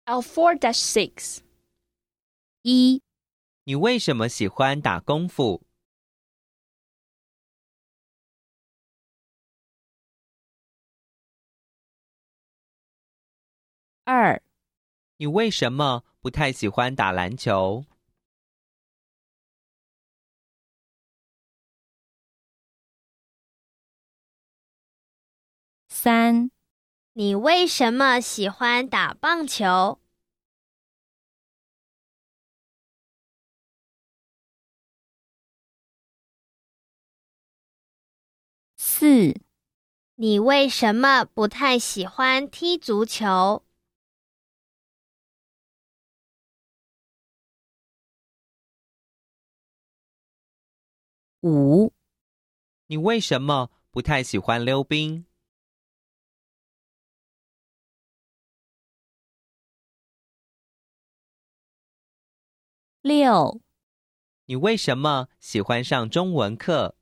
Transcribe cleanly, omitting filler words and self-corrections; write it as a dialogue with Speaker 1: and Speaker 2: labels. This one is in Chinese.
Speaker 1: L4-6
Speaker 2: 一、
Speaker 3: 你为什么喜欢打功夫？
Speaker 2: 二、
Speaker 3: 你为什么不太喜欢打篮球？
Speaker 2: 三、
Speaker 4: 你为什么喜欢打棒球？
Speaker 2: 四、
Speaker 4: 你为什么不太喜欢踢足球？
Speaker 2: 五、
Speaker 3: 你为什么不太喜欢溜冰？
Speaker 2: 六、
Speaker 3: 你为什么喜欢上中文课？